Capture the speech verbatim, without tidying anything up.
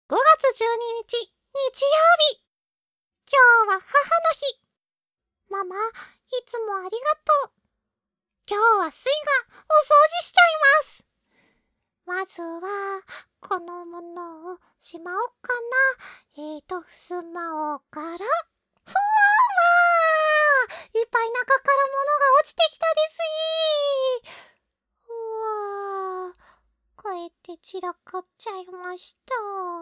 ごがつじゅうににち、日曜日。今日は母の日。ママ、いつもありがとう。今日はスイがお掃除しちゃいます。まずは、このものをしまおうかな。えーと、スマホから、ふわーいっぱい中から物が落ちてきたですー。うわー、こうやって散らかっちゃいました。